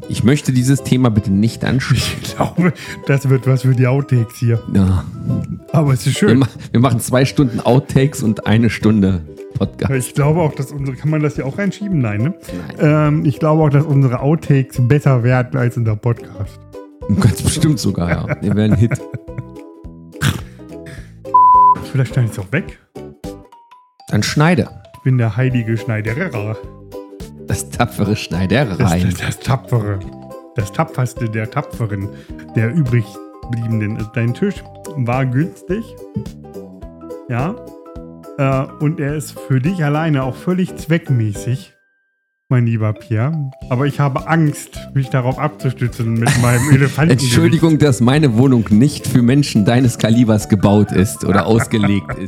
Ich möchte dieses Thema bitte nicht ansprechen. Ich glaube, das wird was für die Outtakes hier. Ja. Aber es ist schön. Wir machen 2 Stunden Outtakes und 1 Stunde Podcast. Ich glaube auch, dass unsere, kann man das hier auch reinschieben? Nein, ne? Nein. Ich glaube auch, dass unsere Outtakes besser werden als unser Podcast. Ganz bestimmt sogar, ja. Wir werden ein Hit. Vielleicht schneide ich es auch weg. Dann schneide. Ich bin der heilige Schneiderer. Das tapfere Schneidereien. Das Tapfere. Das Tapferste der Tapferen. Der übrig bliebenen. Dein Tisch war günstig. Ja. Und er ist für dich alleine auch völlig zweckmäßig, mein lieber Pierre. Aber ich habe Angst, mich darauf abzustützen mit meinem Elefanten. Entschuldigung, dass meine Wohnung nicht für Menschen deines Kalibers gebaut ist oder ausgelegt ist.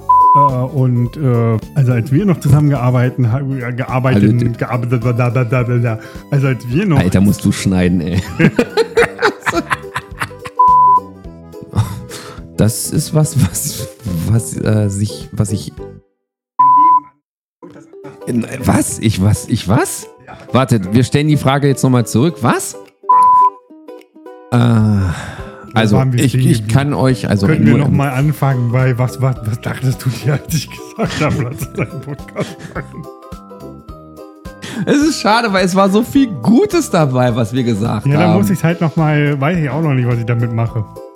Also als wir noch zusammengearbeitet haben, also als wir noch... Alter, musst du schneiden, ey. Das ist was ich... Was? Ich was? Wartet, wir stellen die Frage jetzt nochmal zurück. Was? Also, ich kann euch... Also können wir nochmal anfangen bei was dachtest du dir, als ich gesagt habe, lass uns einen Podcast machen? Es ist schade, weil es war so viel Gutes dabei, was wir gesagt haben. Ja, dann muss ich es halt nochmal, weiß ich auch noch nicht, was ich damit mache.